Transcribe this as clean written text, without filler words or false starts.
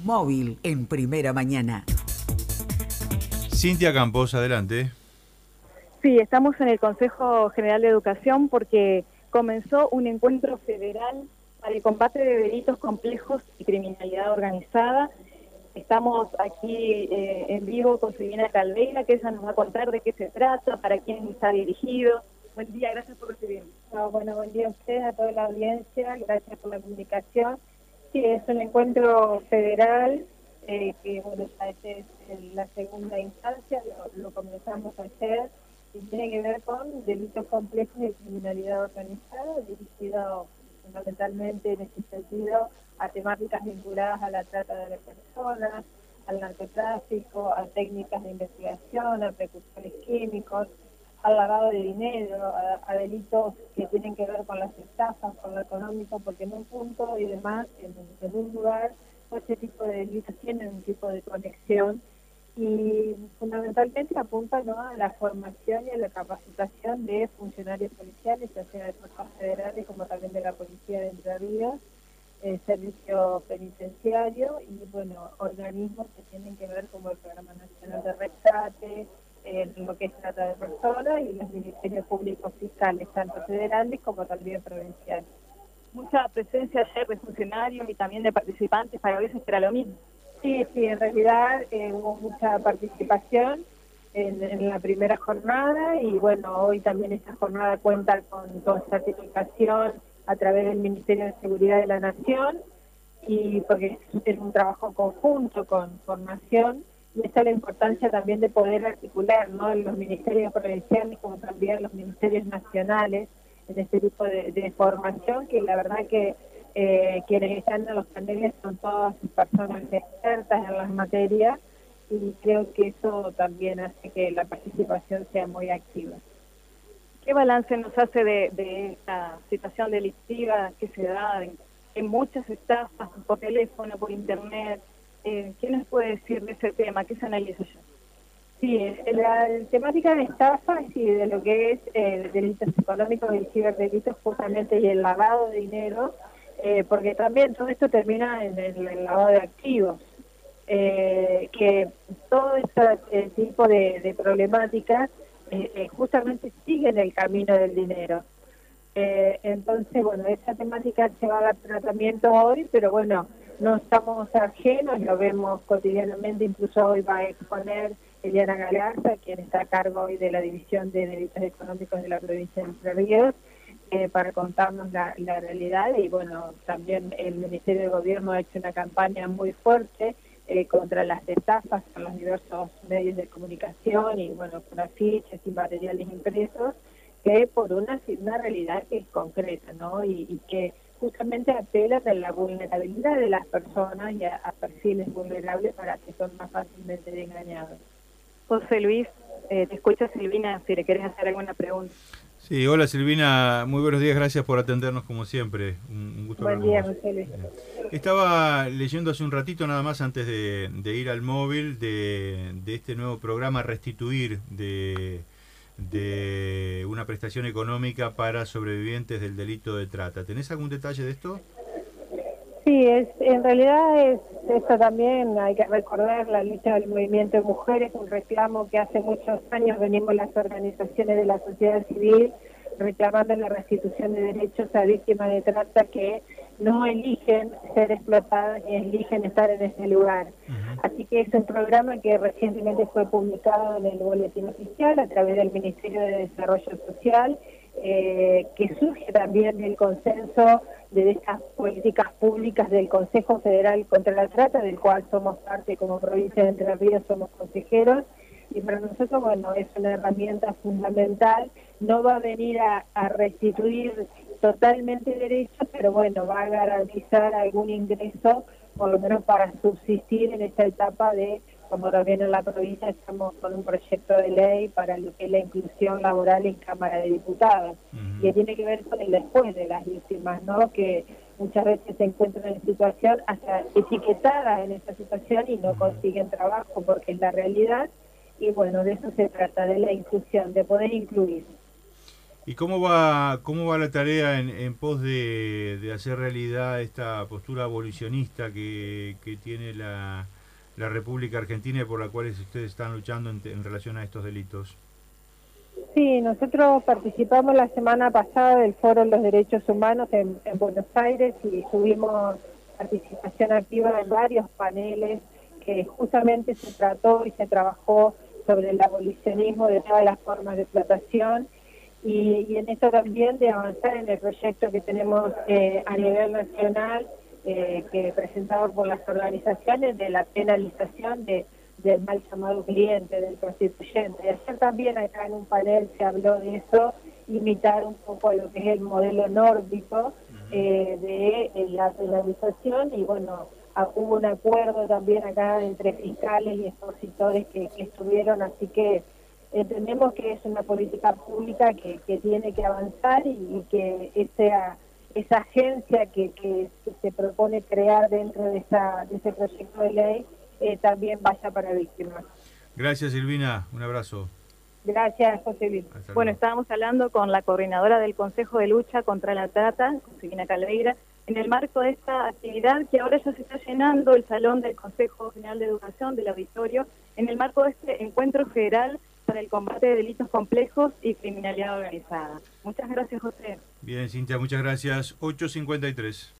Móvil en Primera Mañana. Cintia Campos, adelante. Sí, estamos en el Consejo General de Educación porque comenzó un encuentro federal para el combate de delitos complejos y criminalidad organizada. Estamos aquí en vivo con Silvina Caldeira, que ella nos va a contar de qué se trata, para quién está dirigido. Buen día, gracias por recibirnos. Bueno, buen día a ustedes, a toda la audiencia, gracias por la comunicación. Sí, es un encuentro federal que, bueno, ya es la segunda instancia, lo comenzamos ayer, y tiene que ver con delitos complejos de criminalidad organizada, dirigido fundamentalmente en este sentido a temáticas vinculadas a la trata de personas, al narcotráfico, a técnicas de investigación, a precursores químicos, al lavado de dinero, a delitos que tienen que ver con las estafas, con lo económico, porque en un punto y demás, en un lugar, este tipo de delitos tienen un tipo de conexión y fundamentalmente apunta, ¿no?, a la formación y a la capacitación de funcionarios policiales, ya sea de fuerzas federales como también de la Policía de Entre Ríos, el servicio penitenciario y, bueno, organismos que tienen que ver como el Programa Nacional de Rescate, lo que es trata de personas y los ministerios públicos fiscales, tanto federales como también provinciales. Mucha presencia ayer de funcionarios y también de participantes, para veces era lo mismo. Sí, en realidad hubo mucha participación en la primera jornada y bueno, hoy también esta jornada cuenta con certificación a través del Ministerio de Seguridad de la Nación y porque es un trabajo conjunto con Nación. Y esta es la importancia también de poder articular, ¿no?, los ministerios provinciales como también los ministerios nacionales en este tipo de formación, que la verdad que quienes están en los paneles son todas personas expertas en las materias y creo que eso también hace que la participación sea muy activa. ¿Qué balance nos hace de esta situación delictiva que se da en muchas estafas por teléfono, por internet? ¿Qué nos puede decir de ese tema? ¿Qué se analiza ya? Sí, la temática de estafas y de lo que es delitos económicos y ciberdelitos justamente y el lavado de dinero, porque también todo esto termina en el lavado de activos, que todo este tipo de problemáticas justamente siguen el camino del dinero. Entonces, bueno, esa temática se va a dar tratamiento hoy, pero bueno, no estamos ajenos, lo vemos cotidianamente, incluso hoy va a exponer Eliana Galarza, quien está a cargo hoy de la División de Delitos Económicos de la provincia de Entre Ríos, para contarnos la realidad y bueno, también el Ministerio de Gobierno ha hecho una campaña muy fuerte contra las estafas con los diversos medios de comunicación y bueno, con afiches y materiales impresos, que por una realidad que es concreta, ¿no? Y que justamente apelan a la vulnerabilidad de las personas y a perfiles vulnerables para que son más fácilmente engañados. José Luis, te escucha Silvina, si le querés hacer alguna pregunta. Sí, hola Silvina, muy buenos días, gracias por atendernos como siempre. Un gusto Buen hablar día, con vos. José Luis. Estaba leyendo hace un ratito nada más antes de ir al móvil de este nuevo programa Restituir de una prestación económica para sobrevivientes del delito de trata. ¿Tenés algún detalle de esto? Sí, en realidad esto también hay que recordar la lucha del movimiento de mujeres, un reclamo que hace muchos años venimos las organizaciones de la sociedad civil reclamando la restitución de derechos a víctimas de trata que no eligen ser explotadas ni eligen estar en ese lugar. Así que es un programa que recientemente fue publicado en el Boletín Oficial a través del Ministerio de Desarrollo Social, que surge también del consenso de estas políticas públicas del Consejo Federal contra la Trata, del cual somos parte como provincia de Entre Ríos, somos consejeros, y para nosotros, bueno, es una herramienta fundamental, no va a venir a restituir totalmente derechos, pero bueno, va a garantizar algún ingreso, por lo menos para subsistir en esta etapa de, como también en la provincia estamos con un proyecto de ley para lo que es la inclusión laboral en Cámara de Diputados, que tiene que ver con el después de las víctimas, ¿no?, que muchas veces se encuentran en situación hasta etiquetadas en esa situación y no consiguen trabajo porque es la realidad, y bueno, de eso se trata, de la inclusión, de poder incluir. ¿Y cómo va la tarea en pos de hacer realidad esta postura abolicionista que tiene la República Argentina y por la cual ustedes están luchando en relación a estos delitos? Sí, nosotros participamos la semana pasada del Foro de los Derechos Humanos en Buenos Aires y tuvimos participación activa en varios paneles que justamente se trató y se trabajó sobre el abolicionismo de todas las formas de explotación y en esto también de avanzar en el proyecto que tenemos a nivel nacional que presentado por las organizaciones de la penalización del mal llamado cliente, del prostituyente. Y ayer también acá en un panel se habló de eso, imitar un poco lo que es el modelo nórdico de la penalización y bueno, hubo un acuerdo también acá entre fiscales y expositores que estuvieron, así que entendemos que es una política pública que tiene que avanzar y que esa agencia que se propone crear dentro de ese proyecto de ley también vaya para víctimas. Gracias, Silvina. Un abrazo. Gracias, José Luis. Bueno, estábamos hablando con la coordinadora del Consejo de Lucha contra la Trata, Silvina Calveira, en el marco de esta actividad que ahora ya se está llenando el salón del Consejo General de Educación, del auditorio, en el marco de este encuentro federal para el combate de delitos complejos y criminalidad organizada. Muchas gracias, José. Bien, Cintia, muchas gracias. 8:53.